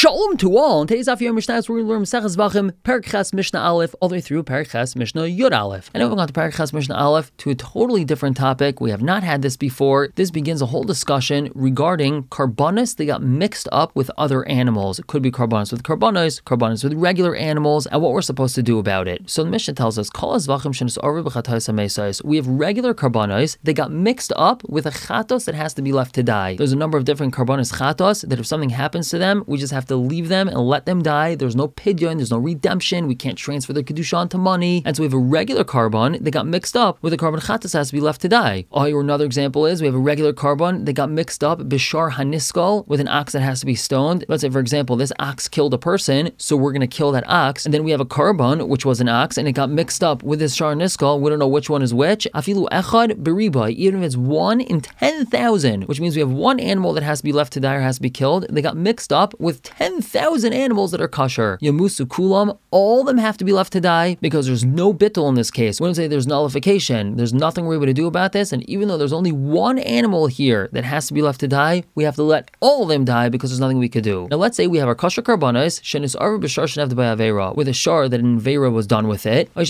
Shalom to all. In today's Afiyah Mishnah, we're going to learn Maseches Zvachim, Perek Ches Mishnah Aleph, all the way through Perek Ches Mishnah Yud Aleph. And now we're going to Perek Ches Mishnah Aleph to a totally different topic. We have not had this before. This begins a whole discussion regarding karbanos. They got mixed up with other animals. It could be karbanos with regular animals, and what we're supposed to do about it. So the Mishnah tells us, we have regular karbanos. They got mixed up with a chatos that has to be left to die. There's a number of different karbanos chatos that if something happens to them, we just have to leave them and let them die. There's no pidyon, there's no redemption. We can't transfer the kedusha onto money. And so we have a regular carbon that got mixed up with a carbon chatas that has to be left to die. Or another example is we have a regular carbon that got mixed up bishar haniskal with an ox that has to be stoned. Let's say, for example, this ox killed a person, so we're going to kill that ox. And then we have a carbon, which was an ox, and it got mixed up with this shar haniskal. We don't know which one is which. Afilu echad beriba, even if it's 1 in 10,000, which means we have one animal that has to be left to die or has to be killed. They got mixed up with 10,000 animals that are kosher. Yamusu kulam, all of them have to be left to die because there's no bittul in this case. We don't say there's nullification. There's nothing we're able to do about this. And even though there's only one animal here that has to be left to die, we have to let all of them die because there's nothing we could do. Now let's say we have our kosher karbanos, shenis arva b'shar shenavda b'avera, with a shar that an avera was done with it, or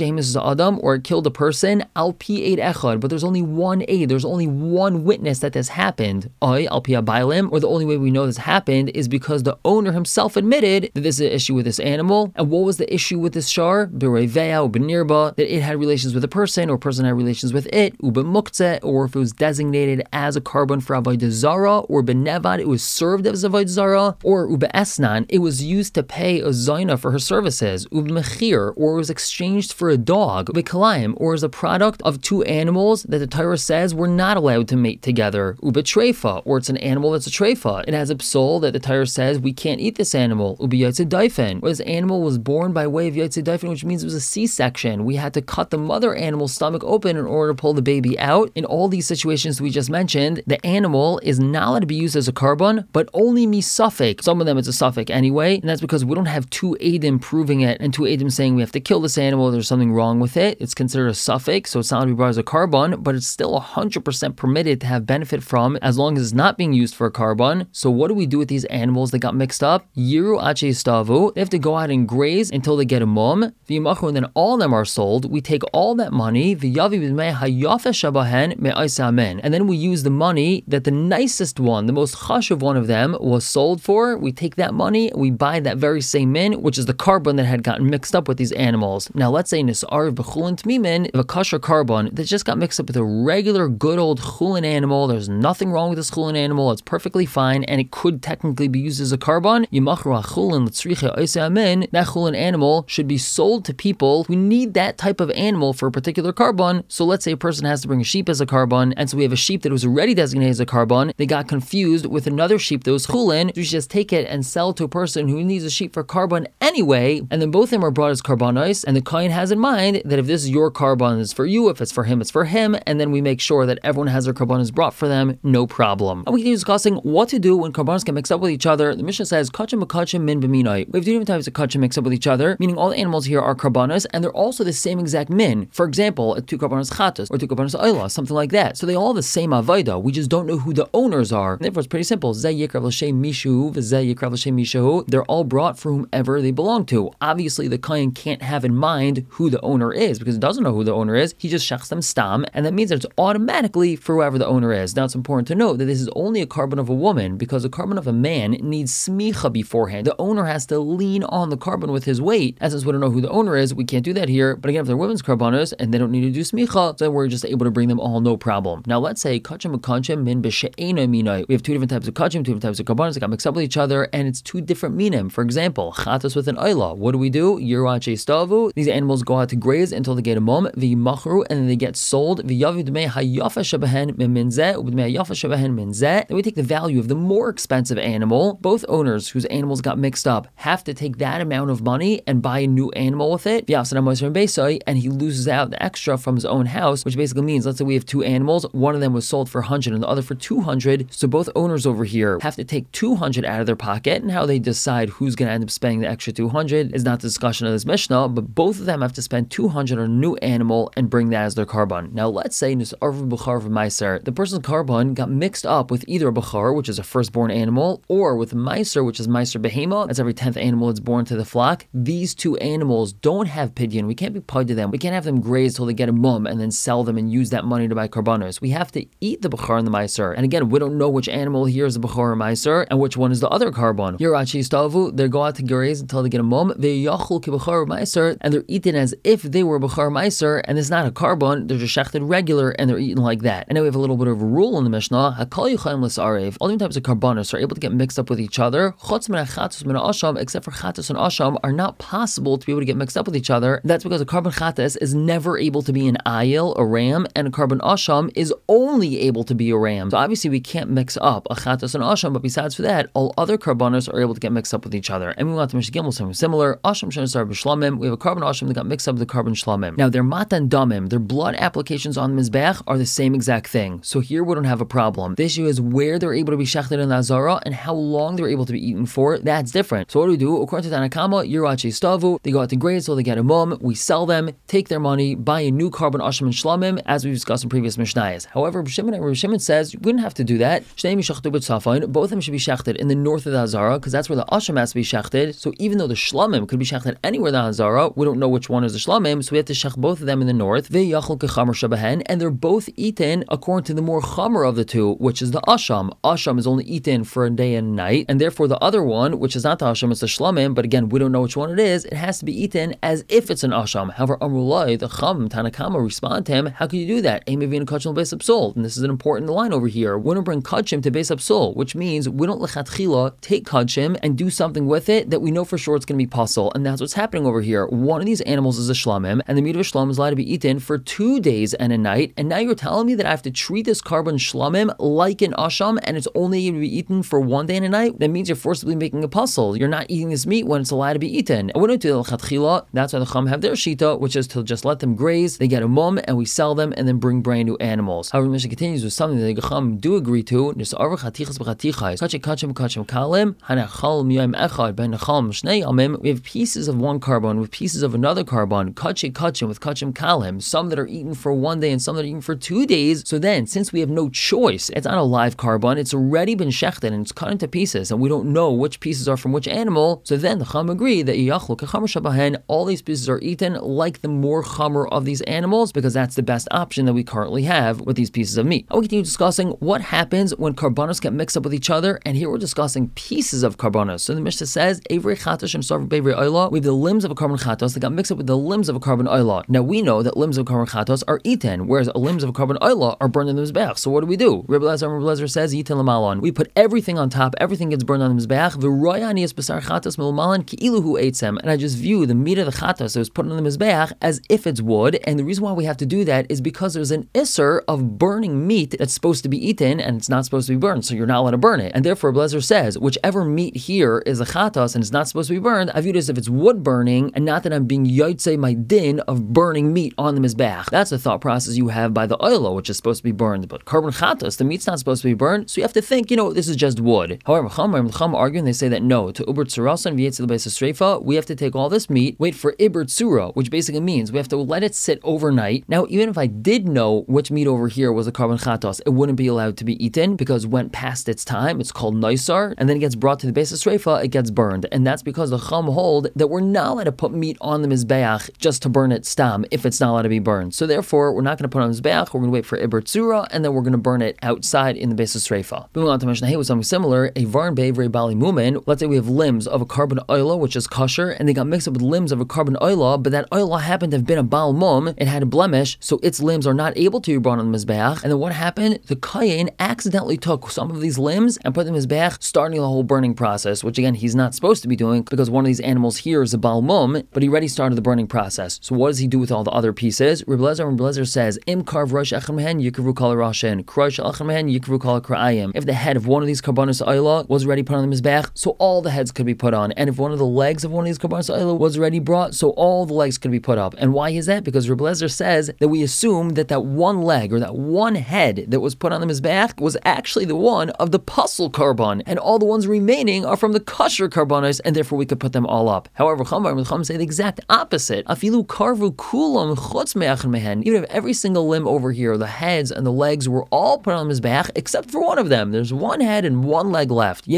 it killed a person, al pi eid echad, but there's only one aid, there's only one witness that this happened, al pi abailim, or the only way we know this happened is because the owner himself admitted that this is an issue with this animal. And what was the issue with this shar? B'reveya u'b'nirba, that it had relations with a person, or a person had relations with it, u'b'muktzeh, or if it was designated as a carbon for avodah zara, or b'nevad, it was served as avodah zara, or u'b'esnan, it was used to pay a zayna for her services, u'b'mechir, or it was exchanged for a dog, u'b'kalayim, or is a product of two animals that the Torah says we're not allowed to mate together, u'b'treifa, or it's an animal that's a treifa. It has a psol that the Torah says we can't eat this animal, ubi yotze daifen, where this animal was born by way of yotze daifen, which means it was a C-section. We had to cut the mother animal's stomach open in order to pull the baby out. In all these situations we just mentioned, the animal is not allowed to be used as a carbon, but only misafek. Some of them it's a suffix anyway, and that's because we don't have two Eidim proving it and two Eidim saying we have to kill this animal, there's something wrong with it. It's considered a suffix, so it's not allowed to be brought as a carbon, but it's still 100% permitted to have benefit from as long as it's not being used for a carbon. So what do we do with these animals that got mixed up? Yiru ache stavu. They have to go out and graze until they get a mum. V'yimachu, and then all of them are sold. We take all that money. V'yavi b'mei hayafe shabahen me'ais amen. And then we use the money that the nicest one, the most chashuv one of them was sold for. We take that money, we buy that very same min, which is the carbon that had gotten mixed up with these animals. Now let's say nisar v'chulin tmimin, if a kosher carbon that just got mixed up with a regular good old chulin animal, there's nothing wrong with this chulin animal, it's perfectly fine, and it could technically be used as a carbon. Yimachru hachulin l'tzricha oisei amen. That chulin animal should be sold to people who need that type of animal for a particular carbon. So let's say a person has to bring a sheep as a carbon, and so we have a sheep that was already designated as a carbon. They got confused with another sheep that was chulin. So we should just take it and sell to a person who needs a sheep for carbon anyway, and then both of them are brought as carbonos, and the kohen has in mind that if this is your carbon, it's for you, if it's for him, it's for him, and then we make sure that everyone has their carbonos brought for them, no problem. And we continue discussing what to do when carbonos get mixed up with each other. The Mishnah says, kachim b'kachim min b'minai. We have two different types of kachim mixed up with each other, meaning all the animals here are carbonos, and they're also the same exact min. For example, two carbonos chatas, or two carbonos oila, something like that. So they all have the same avodah. We just don't know who the owners are. And therefore, it's pretty simple. Zeh yikrav l'shem mishu, v'zeh yikrav l'shem mishu. They're all brought for whomever they belong to. Obviously, the kohen can't have in mind who the owner is because he doesn't know who the owner is. He just shechs them stam, and that means that it's automatically for whoever the owner is. Now, it's important to note that this is only a carbon of a woman because a carbon of a man needs smicha beforehand. The owner has to lean on the carbon with his weight. And since we don't know who the owner is, we can't do that here. But again, if they're women's carbonos and they don't need to do smicha, then we're just able to bring them all, no problem. Now, let's say kachim and min b'she'ena minai. We have two different types of kachim, two different types of carbonos that got mixed up with each other, and it's two different minim. For example, chatas with an oila. What do? Yiruache stavu. These animals go out to graze until they get a mum. V'yimachru, and then they get sold. V'yavi d'mei hayafa shabahen minzeh, u'b'dmei hayafa shabahen minzeh. Then we take the value of the more expensive animal. Both owners whose animals got mixed up have to take that amount of money and buy a new animal with it. And he loses out the extra from his own house, which basically means, let's say we have two animals. One of them was sold for 100 and the other for 200. So both owners over here have to take 200 out of their pocket, and how they decide who's going to end up spending the extra 200 is not the discussion of this Mishnah, but both of them have to spend 200 on a new animal and bring that as their carbon. Now let's say the person's carbon got mixed up with either a bachar, which is a firstborn animal, or with meiser, which is says Meiser Behema, that's every 10th animal that's born to the flock. These two animals don't have pidyon. We can't be paid to them. We can't have them graze till they get a mum and then sell them and use that money to buy karbanos. We have to eat the bechor and the meiser. And again, we don't know which animal here is the bechor or meiser and which one is the other carbon. Here, they go out to graze until they get a mum. They yachul ki bechor or meiser, and they're eaten as if they were bechor meiser, and it's not a carbon. They're just shechted regular, and they're eaten like that. And now we have a little bit of a rule in the Mishnah. Hakol yuchayim l'sarev. All the types of karbanos are able to get mixed up with each other. Chutz min chatos min asham, except for chatos and asham, are not possible to be able to get mixed up with each other. That's because a carbon chatos is never able to be an ayil, a ram, and a carbon asham is only able to be a ram. So obviously we can't mix up a chatos and asham, but besides for that, all other karbanos are able to get mixed up with each other. And we want to Mishnah Gimel something similar. Asham shenisar b'shlamim. We have a carbon asham that got mixed up with the carbon shlamim. Now their matan damim, their blood applications on the mizbeach are the same exact thing. So here we don't have a problem. The issue is where they're able to be shechted in the azara and how long they're able to be eaten for. That's different. So what do we do? According to Tanakama, Yirachi Stavu, they go out to graze till they get a mum. We sell them, take their money, buy a new carbon asham and shlamim, as we've discussed in previous mishnayos. However, Rav Shimon says you wouldn't have to do that. Both of them should be shechted in the north of the azara because that's where the asham has to be shechted. So even though the shlamim could be shechted anywhere in the azara, we don't know which one is the shlamim, so we have to shech both of them in the north. And they're both eaten according to the more chamer of the two, which is the asham. Asham is only eaten for a day and a night, and therefore the other one, which is not the asham, it's the shlamim, but again, we don't know which one it is, it has to be eaten as if it's an asham. However, Amrullah, the Chum, Tanakama, respond to him, how can you do that? And this is an important line over here. We don't bring kachim to Beis Absol, which means we don't lechatchila take kachim and do something with it that we know for sure it's going to be pasul, and that's what's happening over here. One of these animals is a shlamim, and the meat of a shlamim is allowed to be eaten for 2 days and a night, and now you're telling me that I have to treat this carbon shlamim like an asham, and it's only able to be eaten for 1 day and a night? That means you're forcibly making a pasul. You're not eating this meat when it's allowed to be eaten. And we don't do the lechatchila. That's why the Chum have their shita, which is to just let them graze, they get a mum, and we sell them, and then bring brand new animals. However, the Mishnah continues with something that the Chum do agree to. We have pieces of one carbon with pieces of another carbon, kachim with kachim kalim, some that are eaten for 1 day and some that are eaten for 2 days. So then, since we have no choice, it's not a live carbon, it's already been shechted and it's cut into pieces, and we don't know which pieces are from which animal. So then the Chum agree that all these pieces are eaten like the more chamer of these animals, because that's the best option that we currently have with these pieces of meat. I will continue discussing what happens when carbonos get mixed up with each other, and here we're discussing pieces of carbonos. So the Mishnah says, we have the limbs of a carbon chatos that got mixed up with the limbs of a carbon oila. Now we know that limbs of a carbon chatos are eaten, whereas limbs of a carbon oila are burned in the mizbeach. So what do? Rabbi Lezer says, yitin l'malon. We put everything on top, everything gets burned on the mizbeach. And I just view the meat of the chatos that was put on the mizbeach as if it's wood. And the reason why we have to do that is because there's an isser of burning meat that's supposed to be eaten and it's not supposed to be burned, so you're not allowed to burn it. And therefore, Blezer says, whichever meat here is a chatos and it's not supposed to be burned, I view it as if it's wood burning, and not that I'm being yotzei my din of burning meat on the mizbeach. That's the thought process you have by the oilo, which is supposed to be burned. But carbon chatos, the meat's not supposed to be burned, so you have to think, this is just wood. However, Chum argue and they say that no, to uber tzurasan v'yetzel beis sreifa, we have to take all this meat, wait for iber tzura, which basically means we have to let it sit overnight. Now, even if I did know which meat over here was a carbon chatos, it wouldn't be allowed to be eaten because it went past its time. It's called noisar, and then it gets brought to the beis sreifa, it gets burned. And that's because the Chum hold that we're not allowed to put meat on the mizbeach just to burn it stam if it's not allowed to be burned. So therefore, we're not going to put it on the mizbeach, we're going to wait for iber tzura, and then we're going to burn it outside in the beis sreifa. Moving on to mention, hey, with something similar, a varn be'evrei bali mumin. Let's say we have limbs of a carbon oila, which is kosher, and they got mixed up with limbs of a carbon oila, but that oila happened to have been a bal mum, it had a blemish, so its limbs are not able to be brought on the mizbeach. And then what happened? The kayin accidentally took some of these limbs and put them in the mizbeach, starting the whole burning process, which again, he's not supposed to be doing because one of these animals here is a bal mum, but he already started the burning process. So what does he do with all the other pieces? Rabbi Lezer says, Im karv rosh echad mehen yikru kol rashin, krosh echad mehen yikru kol kra'ayim. If the head of one of these karbanos oila was already put on the mizbeach, so all the heads could be put on. And if one of the legs of one of these karbanos oila was already brought, so all the legs could be put up. And why is that? Because Rabbi Lezer says that we assume that one leg or that one head that was put on the mizbeach was actually the one of the pasul carbon, and all the ones remaining are from the kosher karbanos, and therefore we could put them all up. However, Chum say the exact opposite. Afilu karvu kulam chutz me'achad mehen. Even if every single limb over here, the heads and the legs were all put on the mizbeach except for one of them. There's one head and one leg left. Yetzel beis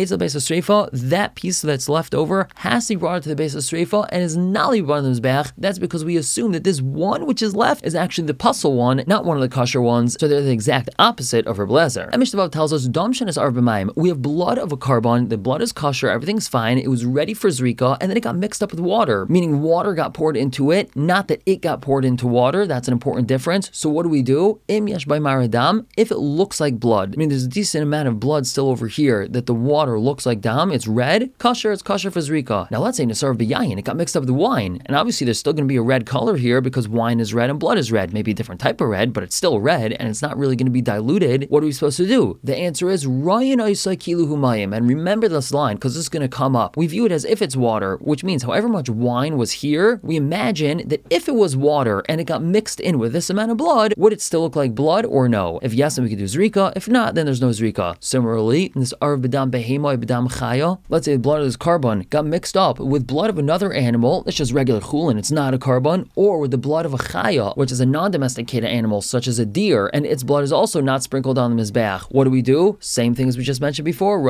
Sreifa, that piece that's left over has to be brought to the base of Sreifa and is not brought to the Mizbeach. That's because we assume that this one which is left is actually the puzzle one, not one of the kosher ones, so they're the exact opposite of Reb Lezer. And Mishnah Vav tells us, Dam shenis arv b'mayim. We have blood of a carbon, the blood is kosher, everything's fine, it was ready for Zrika, and then it got mixed up with water, meaning water got poured into it, not that it got poured into water. That's an important difference. So what do? Im yesh by maradam, if it looks like blood, I mean there's a decent amount of blood still over here that the water looks like dam, it's red, kosher, it's kosher for Zrika. Now let's say Nasar b'yayin, it got mixed up with wine, and obviously there's still going to be a red color here because wine is red and blood is red, maybe a different type of red, but it's still red and it's not really going to be diluted. What are we supposed to do? The answer is Ryan Isai Kilu Humayim, and remember this line because this is going to come up. We view it as if it's water, which means however much wine was here, we imagine that if it was water and it got mixed in with this amount of blood, would it still look like blood or no? If yes, then we could do Zrika. If not, then there's no Zrika. Similarly, in this Arv B'dam Behemoy B'dam Chaya, let's say the blood of this carbon got mixed up with blood of another animal, that's just regular chulin, it's not a carbon, or with the blood of a chaya, which is a non-domesticated animal, such as a deer, and its blood is also not sprinkled on the Mizbeach. What do? Same thing as we just mentioned before,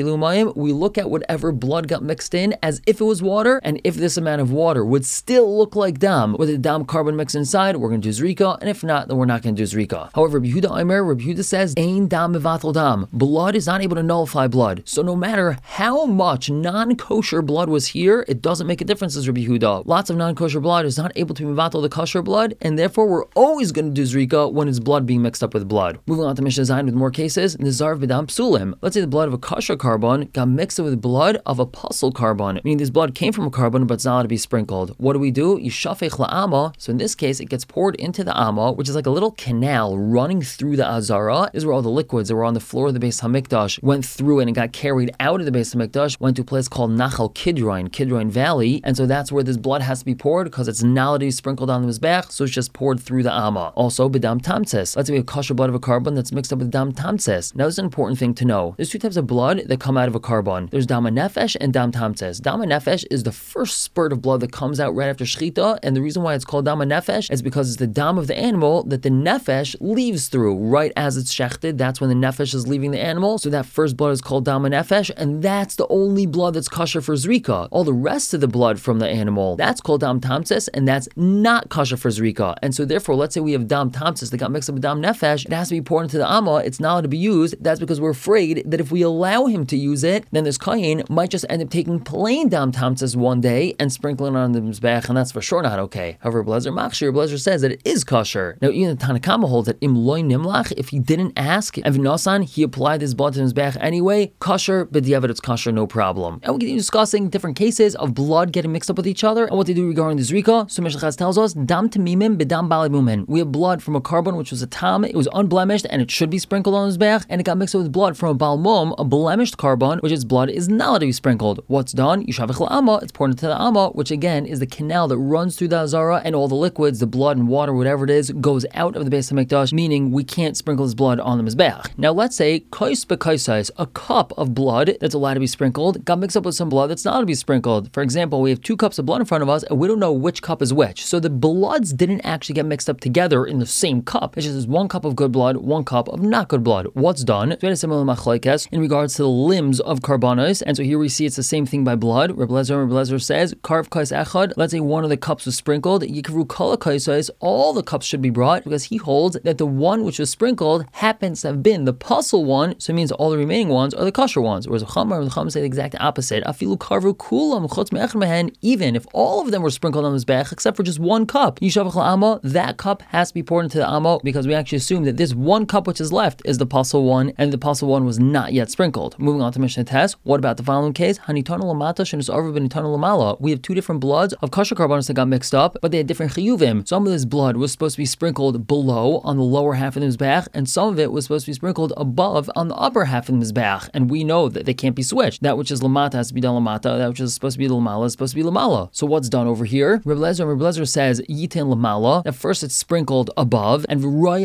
we look at whatever blood got mixed in as if it was water, and if this amount of water would still look like dam, with the dam carbon mixed inside, we're going to do Zrika, and if not, then we're not going to do Zrika. However, Rabbi Yehuda says, Ein dam mevatel dam. Blood is not able to nullify blood. So no matter how much non-kosher blood was here, it doesn't make a difference, as Rabbi Yehuda. Lots of non-kosher blood is not able to mevatel the kosher blood, and therefore we're always going to do Zrika when it's blood being mixed up with blood. Moving on to Mishnah Zayin with more cases, Nizar v'dam psulim. Let's say the blood of a kosher carbon got mixed with blood of a puzzle carbon, meaning this blood came from a carbon but it's not allowed to be sprinkled. What do? Yishafech la'ama. So in this case, it gets poured into the ama, which is like a little canal running through the azara. This is where all the liquids that were on the floor of the Beis Hamikdash went through and got carried out of the Beis Hamikdash, went to a place called Nachal Kidron Valley, and so that's where this blood has to be poured because it's not allowed to be sprinkled on the Mizbeach, so it's just poured through the ama. Also, b'dam tamtzes. Let's say we have kosher blood of a carbon that's mixed up with dam tamtzes. Now, this is an important thing to know. There's two types of blood that come out of a carbon. There's dam nefesh and dam tamtzes. Dam nefesh is the first spurt of blood that comes out right after shechita, and the reason why it's called dam nefesh is because it's the dam of the animal that the nefesh leaves through right as it's shechted. That's when the nefesh is leaving the animal. So that first blood is called dam nefesh, and that's the only blood that's kosher for Zrika. All the rest of the blood from the animal, that's called dam tamtzes, and that's not kosher for Zrika. And so therefore, let's say we have dam tamtzes that got mixed up with dam nefesh, it has to be poured into the ama, it's not allowed to be used. That's because we're afraid that if we allow him to use it, then this kohen might just end up taking plain dam tamtzes one day and sprinkling it on the mizbech, and that's for sure not okay. However, Blazer says that it is kosher. Now, even the Tanakama holds that im loy nimlach, if he didn't ask, and v'nosan, he applied his blood to his mizbech anyway, kosher, but it's kosher, no problem. And we continue discussing different cases of blood getting mixed up with each other and what they do regarding the Zrika. So Mishnah Chaz tells us, dam tamimim b'dam bali mumin. We have blood from a carbon which was a tam, it was unblemished and it should be sprinkled on his mizbech, and it got mixed up with blood from a bal mum, a blemished carbon, which its blood is not allowed to be sprinkled. What's done? Yishavich la'ama, it's poured into the ama, which again is the canal that runs through the azara, and all the liquids, the blood and water, whatever it is, goes out of the Beis Hamikdash, meaning we can't sprinkle his blood on the mizbech. Now let's say kais b'kaisais, a cup of blood that's allowed to be sprinkled got mixed up with some blood that's not allowed to be sprinkled. For example, we have 2 cups of blood in front of us and we don't know which cup is which. So the bloods didn't actually get mixed up together in the same cup. It's just 1 cup of good blood, 1 cup of not good blood. What's done? So we had a similar machlokes in regards to the limbs of karbanos, and so here we see it's the same thing by blood. Reb Lezer says, karv kais echad, let's say one of the cups was sprinkled, yikru kol kaisais, all the cups should be brought, because he holds that the one which was sprinkled happens to have been the puzzle one, so it means all the remaining ones are the kosher ones. Whereas the Chacham say the exact opposite. Afilu karvu kulam chutz me'echad mehen, even if all of them were sprinkled on the mizbech except for just 1 cup, yishavach la'ama, that cup has to be poured into the ama, because we actually assume that this 1 cup which is left is the puzzle one, and the puzzle one was not yet sprinkled. Moving on to Mishnah Tes, what about the following case? Hanitana lamata shenis arvu benitana lamala. We have 2 different bloods of kosher karbanos that got mixed up, but they had different chiyuvim. Some of this blood was supposed to be sprinkled below on the lower half of the mizbech, and some of it was supposed to be sprinkled above on the upper half of the mizbech. And we know that they can't be switched. That which is lamata has to be done lamata. That which is supposed to be lamala is supposed to be lamala. So what's done over here? Reb Lezer says yitin lamala. At first it's sprinkled above, and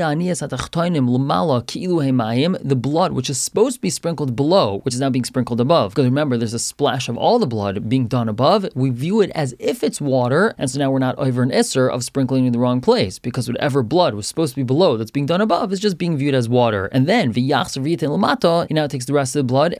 the blood which is supposed to be sprinkled below, which is now being sprinkled above. Because remember, there's a splash of all the blood being done above. We view it as if it's water, and so now we're not over an isser of sprinkling in the wrong place, because whatever blood was supposed to be below that's being done above is just being viewed as water. And then he now takes the rest of the blood and sprinkles it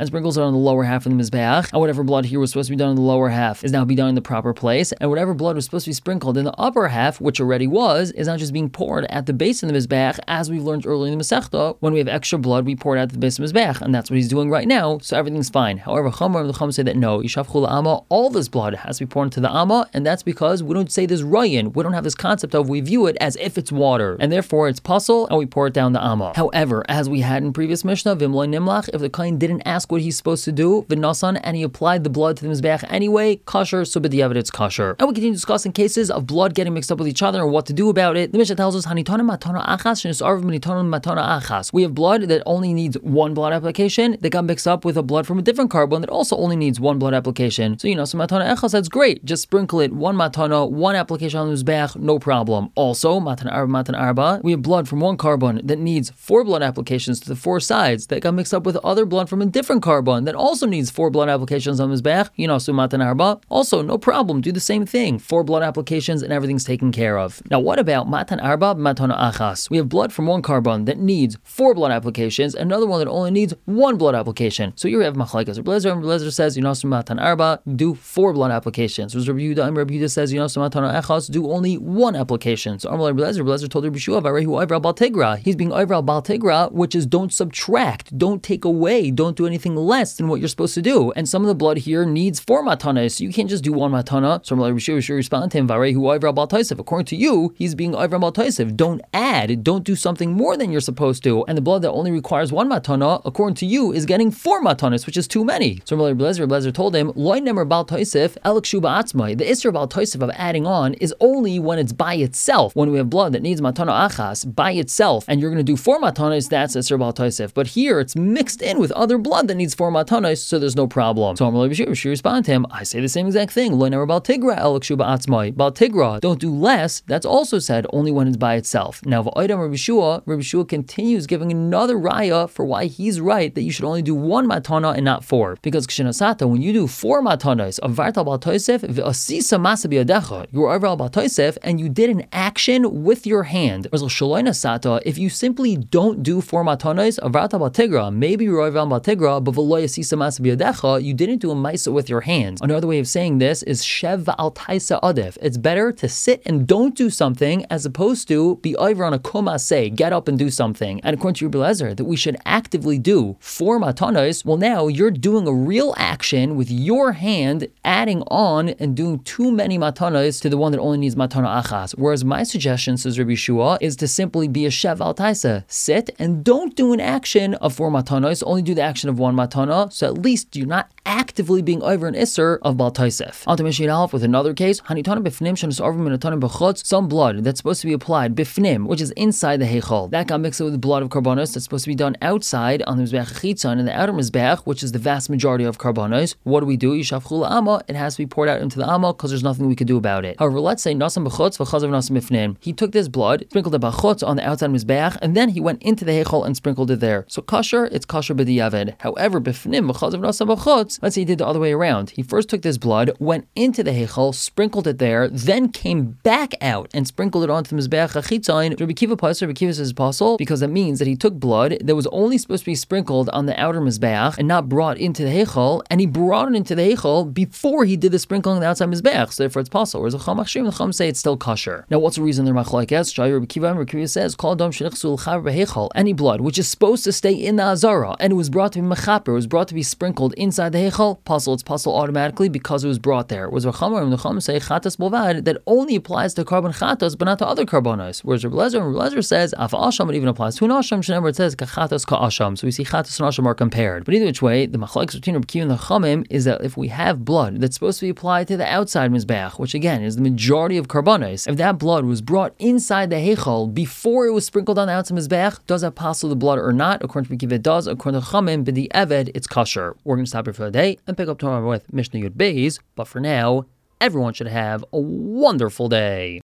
done on the lower half of the Mizbeach, and whatever blood here was supposed to be done in the lower half is now be done in the proper place, and whatever blood was supposed to be sprinkled in the upper half, which already was, is now just being poured at the base of the Mizbeach, as we've learned earlier in the Masechta. When we have extra blood, we pour it at the base of the Mizbeach, and that's what he's doing right now, so everything's fine. However, the Chum say that no, Yishafchu La'ama, all this blood has to be poured into the Amma, and that's because we don't say this Rayin, we don't have this concept of we view it as if it's water, and therefore it's puzzle, and we pour it down the Amma. However, as we had in previous Mishnah, Vimloi Nimlach, if the Kohen didn't ask what he's supposed to do, V'nasan, and he applied the blood to the Mizbeach anyway, kosher, so b'diavad it's kosher. And we continue discussing cases of blood getting mixed up with each other and what to do about it. The Mishnah tells us, Hanitonim matana achas, shenisarv minitonim matana achas. We have blood that only needs one blood application that got mixed up with a blood from a different carbon that also only needs one blood application. So so matana echas, that's great. Just sprinkle it, one matana, one application on the Mizbeach, no problem. Also, matana arba, we have blood from one carbon that needs 4 blood applications to the 4 sides that got mixed up with other blood from a different carbon that also needs 4 blood applications on the Mizbeach. So matana arba, also no problem, do the same thing. 4 blood applications and everything's taken care of. Now what about matan arba, matana achas? We have blood from one carbon that needs 4 blood applications, another one that only needs 1 blood application. So here we have machlekes. Rabbi Eliezer says, matan arba, do 4 blood applications. Rabbi Yehuda says, matana achas, do only 1 application. So Rabbi Eliezer told Rabbi Yeshua, varehu oivra bal tegra. He's being oivra bal tegra, which is don't subtract, don't take away, don't do anything less than what you're supposed to do. And some of the blood here needs 4 matanas, so you can't just do 1 matana. So Rabbi Yeshua respond to him, varehu oivra bal taisef. According to you, he's being oivra bal taisef. Don't add, don't do something more than you're supposed to. And the blood that only requires 1 matana, according to you, is getting 4 matanas, which is too many. So Rabbi Eliezer told him, loy nemer bal taisef elek shuba atzmai. The isser bal taisef of adding on is only when it's by itself. When we have blood that needs matana achas by itself, and you're going to do 4 matanas, that's isser bal taisef. But here it's mixed in with other blood that needs 4 matanas, so there's no problem. So Rabbi Yeshua respond to him, I say the same exact thing. Loy nemer bal tigra elek shuba atzmai. Bal tigra, don't do less. That's also said only when it's by itself. Now v'oidam Rabbi Yeshua continues giving another raya for why he's right that you should only do 1 matana and not 4. Because kshenasata, when you do 4 matanas, avarta bal taisef v'asisa masa biyadecha, you were over bal taisef and you did an action with your hand. If you simply don't do 4 matanas, avarta bal tigra, maybe you're over bal tigra, but v'lo yasisa masa biyadecha, you didn't do a maisa with your hands. Another way of saying this is shev al taisa adif. It's better to sit and don't do something as opposed to be over on a kumase, get up and do something. And according to Rabbi Eliezer, that we should actively do 4 matanas, well now you're doing a real action with your hand, adding on and doing too many matanas to the one that only needs matana achas. Whereas my suggestion, says Rabbi Yeshua, is to simply be a shev al taisa. Sit and don't do an action of 4 matanas, only do the action of 1 matana, so at least you're not actively being over an isser of bal taisef. On to Mishnah Aleph with another case, hanitanim bifnim shenisarvim minatanim b'chutz, some blood that's supposed to be applied bifnim, which is inside the heichal, that got mixed with the blood of karbonos that's supposed to be done outside on the mizbeach chitzon in the outer mizbeach, which is the vast majority of karbonos. What do we do? Yishafchu la'ama, it has to be poured out into the amma because there's nothing we could do about it. However, let's say nasam b'chutz v'chazav nasam bifnim. He took this blood, sprinkled it b'chutz on the outside mizbeach, and then he went into the heichal and sprinkled it there. So kosher, it's kosher b'diavad. However, bifnim v'chazav nasam b'chutz, let's say he did the other way around. He first took this blood, went into the heichal, sprinkled it there, then came back out and sprinkled it onto the mizbeach chitzon. Rabbi Kiva Passer, Rabbi Kiva says apostle, because that means that he took blood that was only supposed to be sprinkled on the outer mizbeach and not brought into the heichal, and he brought it into the heichal before he did the sprinkling on the outside mizbeach. So therefore it's possible. Whereas the Chum say it's still kosher. Now what's the reason they're machlokes? Rabbi Kiva says, "Kol dam shenichsul chaver beheichal." Any blood which is supposed to stay in the azara and it was brought to be mechaper, it was brought to be sprinkled inside the heichal, puzzle. It's puzzle automatically because it was brought there. Whereas the Chum say chatas bolvad, that only applies to carbon chatas but not to other carbonos. Whereas Rabbi Eliezer says af asham, it even applies to an asham. Whenever it says kachatas ka asham, so we see chatas and asham are compared. But either which way, the machlokes between Rabbi Kiva and the Chumim is that if we have blood that's supposed to be applied to the outside mizbeach, which again is the majority of carbonos, if that blood was brought inside the heichal before it was sprinkled on the outside mizbeach, does that pass the blood or not? According to Rabbi Kiva, it does. According to Chumim, b'di eved, it's kosher. We're going to stop here for the day and pick up tomorrow with Mishnah Yud Beis. But for now, everyone should have a wonderful day.